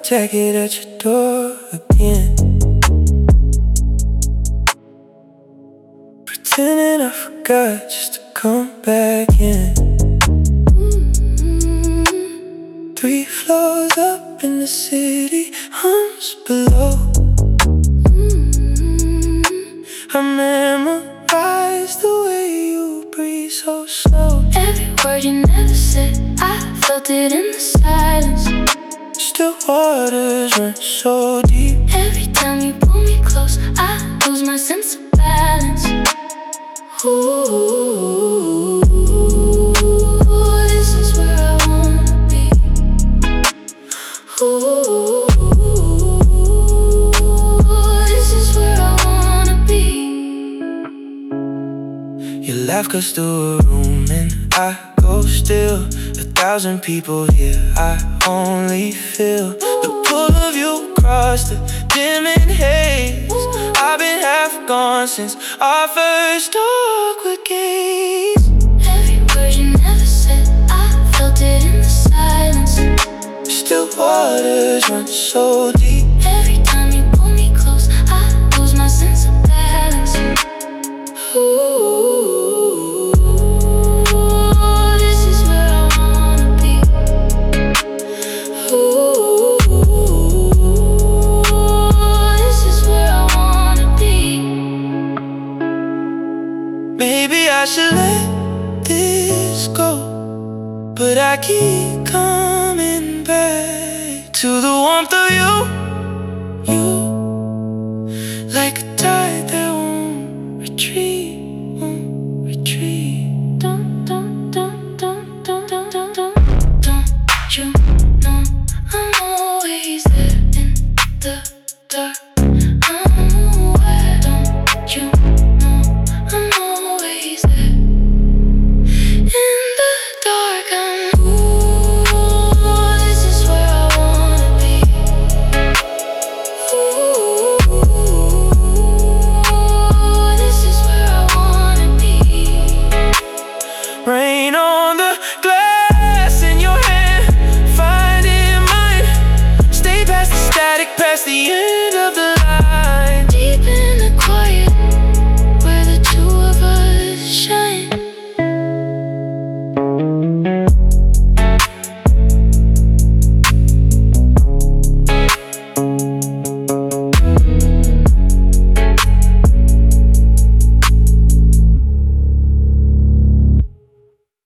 jacket at your door again, pretending I forgot just to come back in. 3 floors up in the city, homes below. I memorized the way you breathe so slow. Every word you never said, I felt it in the silence. Still waters run so deep. Every time you pull me close, I lose my sense of balance. Ooh, this is where I wanna be. Ooh, this is where I wanna be. Your laugh cuts through a room and I go still. 1,000 people here, I only feel the pull of you across the dimming haze. I've been half gone since our first awkward gaze. Every word you never said, I felt it in the silence. Still waters run so deep. Every time you pull me close, I lose my sense of balance. Ooh, this is where I wanna be. Ooh, this is where I wanna be. Maybe I should let this go, but I keep coming back to the warmth of you.